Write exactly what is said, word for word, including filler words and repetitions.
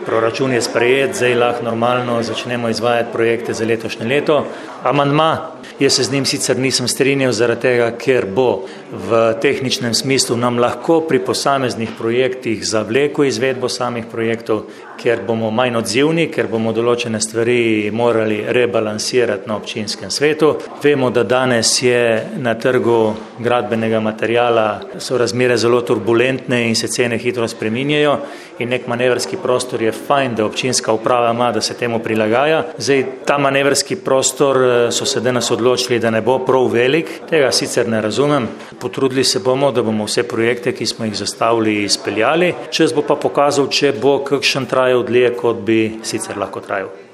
proračun je sprejet, zdaj lahko normalno začnemo izvajati projekte za letošnje leto. Amandma, jaz se z njim sicer nisem strinjal zaradi tega, ker bo v tehničnem smislu nam lahko pri posameznih projektih zavleko izvedbo samih projektov, ker bomo manj odzivni, ker bomo določene stvari morali rebalansirati na občinskem svetu. Vemo, da danes je na trgu gradbenega materiala so razmere zelo turbulentne in se cene hitro spreminjajo in nek manevrski prostor je fajn, da občinska uprava ima, da se temu prilagaja. Zdaj, ta manevrski prostor so se danes odločili, da ne bo prav velik, tega sicer ne razumem. Potrudili se bomo, da bomo vse projekte, ki smo jih zastavili, izpeljali. Čas bo pa pokazal, če bo kakšen trajal dlje, kot bi sicer lahko trajal.